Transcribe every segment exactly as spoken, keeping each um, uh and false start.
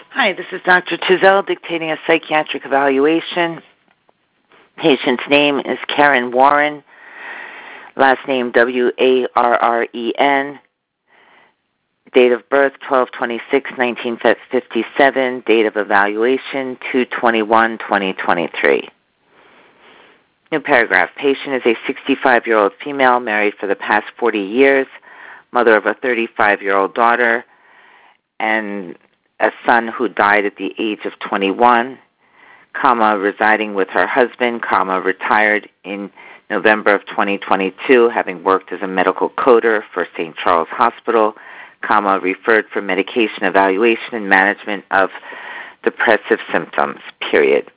Hi, this is Doctor Tizell dictating a psychiatric evaluation. Patient's name is Karen Warren, last name W A R R E N, date of birth twelve twenty-six nineteen fifty-seven, date of evaluation two twenty-one twenty twenty-three. New paragraph. Patient is a sixty-five-year-old female married for the past forty years, mother of a thirty-five-year-old daughter, and a son who died at the age of twenty-one, comma, residing with her husband, comma, retired in November of twenty twenty-two, having worked as a medical coder for Saint Charles Hospital, comma, referred for medication evaluation and management of depressive symptoms, period.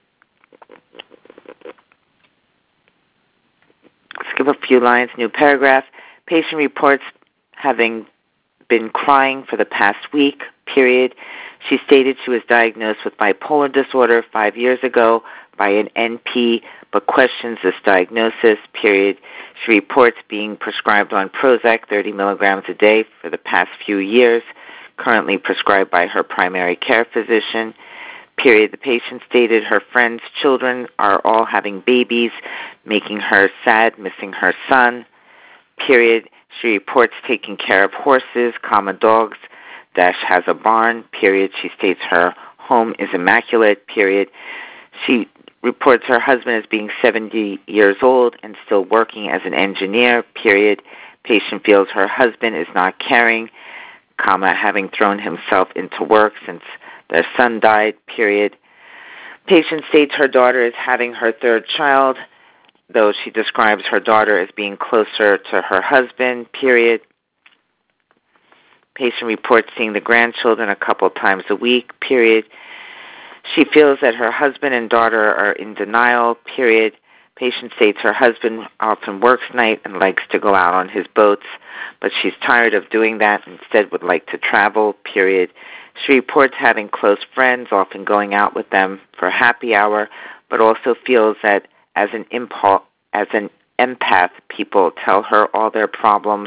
Skip a few lines, new paragraph. Patient reports having been crying for the past week, period. She stated she was diagnosed with bipolar disorder five years ago by an N P, but questions this diagnosis, period. She reports being prescribed on Prozac thirty milligrams a day for the past few years, currently prescribed by her primary care physician, period. The patient stated her friends' children are all having babies, making her sad, missing her son, period. She reports taking care of horses, comma, dogs, dash has a barn, period. She states her home is immaculate, period. She reports her husband as being seventy years old and still working as an engineer, period. Patient feels her husband is not caring, comma, having thrown himself into work since their son died, period. Patient states her daughter is having her third child, though she describes her daughter as being closer to her husband, period. Patient reports seeing the grandchildren a couple times a week, period. She feels that her husband and daughter are in denial, period. Patient states her husband often works night and likes to go out on his boats, but she's tired of doing that and instead would like to travel, period. She reports having close friends, often going out with them for happy hour, but also feels that as an impulse, as an empath, people tell her all their problems,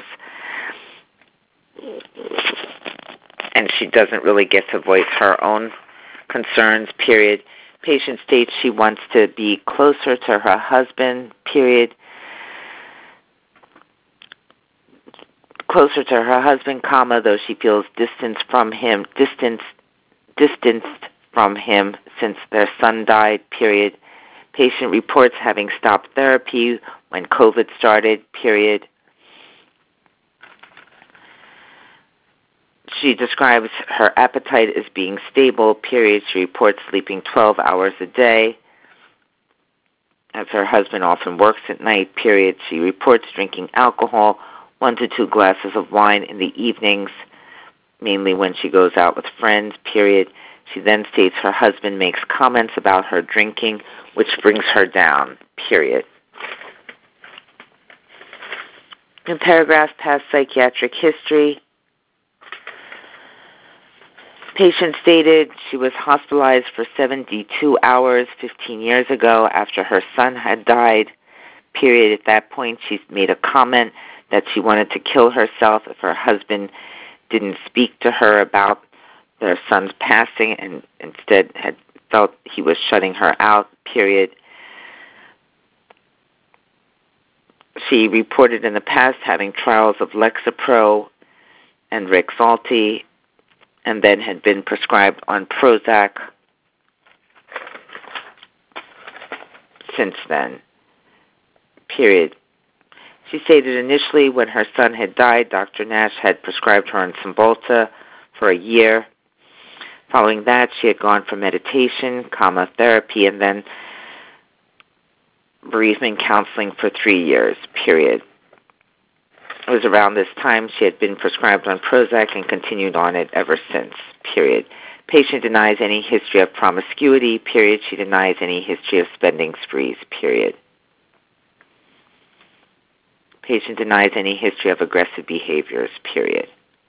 and she doesn't really get to voice her own concerns, period. Patient states she wants to be closer to her husband, period. Closer to her husband, comma, though she feels distanced from him, distanced, distanced from him since their son died, period. Patient reports having stopped therapy when COVID started, period. She describes her appetite as being stable, period. She reports sleeping twelve hours a day, as her husband often works at night, period. She reports drinking alcohol, one to two glasses of wine in the evenings, mainly when she goes out with friends, period. She then states her husband makes comments about her drinking, which brings her down, period. In paragraph, past psychiatric history. Patient stated she was hospitalized for seventy-two hours fifteen years ago after her son had died, period. At that point, she made a comment that she wanted to kill herself if her husband didn't speak to her about their son's passing and instead had felt he was shutting her out, period. She reported in the past having trials of Lexapro and Rexulti, and then had been prescribed on Prozac since then, period. She stated initially when her son had died, Doctor Nash had prescribed her on Cymbalta for a year. Following that, she had gone for meditation, comma, therapy, and then bereavement counseling for three years, period. It was around this time she had been prescribed on Prozac and continued on it ever since, period. Patient denies any history of promiscuity, period. She denies any history of spending sprees, period. Patient denies any history of aggressive behaviors, period.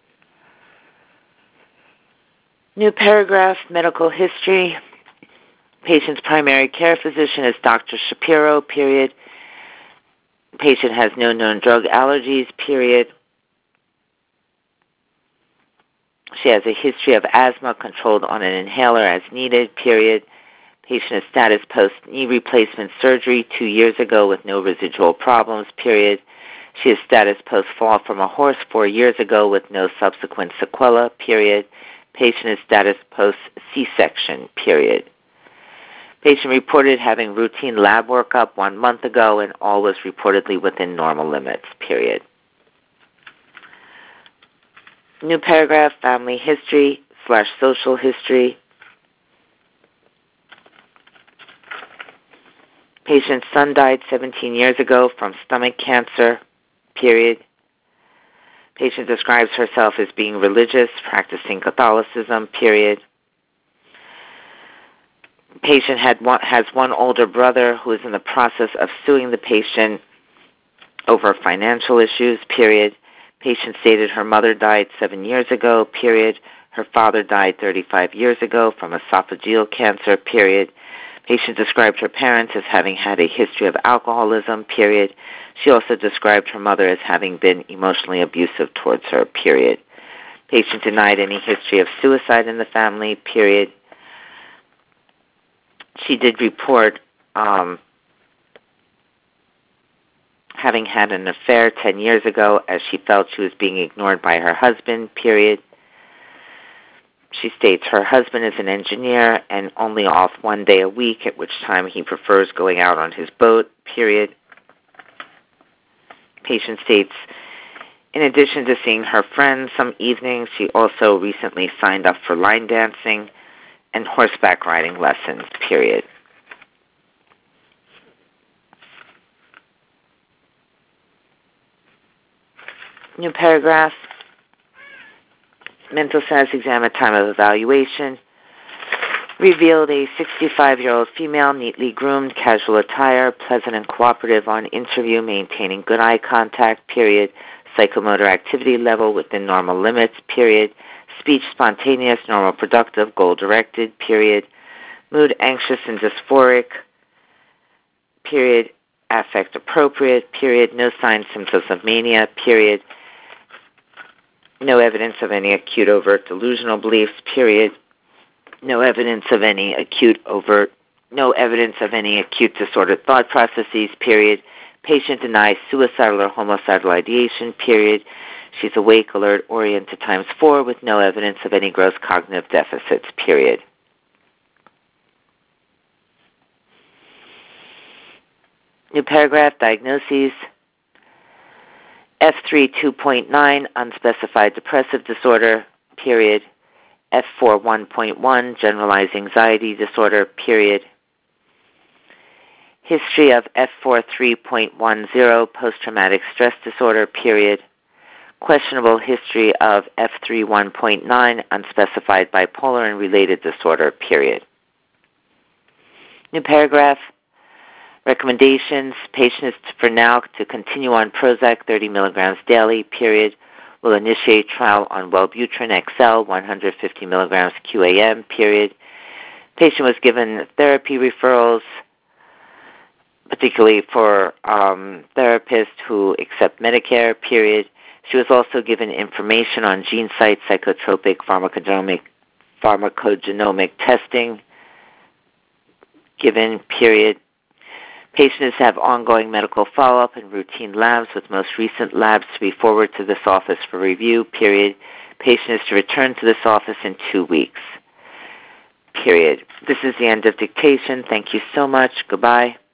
New paragraph, medical history. Patient's primary care physician is Doctor Shapiro, period. Patient has no known drug allergies, period. She has a history of asthma controlled on an inhaler as needed, period. Patient is status post-knee replacement surgery two years ago with no residual problems, period. She is status post-fall from a horse four years ago with no subsequent sequela, period. Patient is status post-C-section, period. Patient reported having routine lab workup one month ago, and all was reportedly within normal limits, period. New paragraph, family history slash social history. Patient's son died seventeen years ago from stomach cancer, period. Patient describes herself as being religious, practicing Catholicism, period. Patient had one, has one older brother who is in the process of suing the patient over financial issues, period. Patient stated her mother died seven years ago, period. Her father died thirty-five years ago from esophageal cancer, period. Patient described her parents as having had a history of alcoholism, period. She also described her mother as having been emotionally abusive towards her, period. Patient denied any history of suicide in the family, period. She did report um, having had an affair ten years ago as she felt she was being ignored by her husband, period. She states her husband is an engineer and only off one day a week, at which time he prefers going out on his boat, period. Patient states, in addition to seeing her friends some evenings, she also recently signed up for line dancing and horseback riding lessons, period. New paragraph. Mental status exam at time of evaluation. Revealed a sixty-five-year-old female, neatly groomed, casual attire, pleasant and cooperative on interview, maintaining good eye contact, period. Psychomotor activity level within normal limits, period. Speech spontaneous, normal productive, goal-directed, period. Mood anxious and dysphoric, period. Affect appropriate, period. No signs, symptoms of mania, period. No evidence of any acute overt delusional beliefs, period. No evidence of any acute overt, no evidence of any acute disordered thought processes, period. Patient denies suicidal or homicidal ideation, period. She's awake, alert, oriented times four with no evidence of any gross cognitive deficits, period. New paragraph, diagnoses. F three two point nine, unspecified depressive disorder, period. F four one point one, generalized anxiety disorder, period. History of F four three point ten, post-traumatic stress disorder, period. Questionable history of F three one point nine, unspecified bipolar and related disorder, period. New paragraph. Recommendations. Patient is for now to continue on Prozac thirty milligrams daily, period. Will initiate trial on Wellbutrin X L one hundred fifty milligrams Q A M, period. Patient was given therapy referrals, particularly for um, therapists who accept Medicare, period. She was also given information on GeneSight psychotropic pharmacogenomic, pharmacogenomic testing, given, period. Patients have ongoing medical follow-up and routine labs, with most recent labs to be forwarded to this office for review, period. Patient is to return to this office in two weeks, period. This is the end of dictation. Thank you so much. Goodbye.